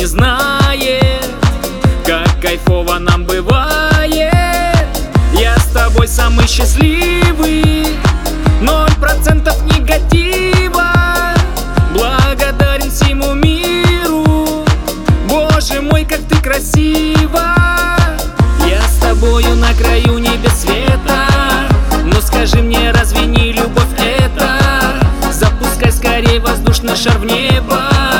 не знает, как кайфово нам бывает. Я с тобой самый счастливый, 0% негатива. Благодарен всему миру, Боже мой, как ты красива. Я с тобою на краю небес света. Ну скажи мне, разве не любовь это? Запускай скорей воздушный шар в небо.